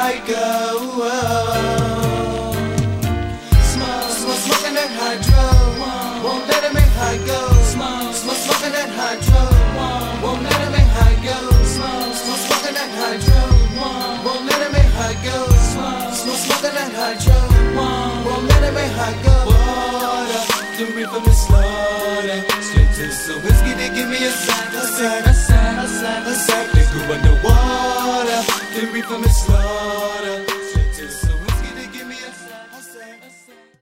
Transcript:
high go. Smoking that hydro, won't let it make high go. Smoking that hydro, won't let it make high go. Smoking that hydro, won't let it make high go. Smoking that hydro, won't let it make high go. Water, the reefer is slaughter. Straight to some whiskey, they give me a sack. They go underwater, the reefer is slaughter.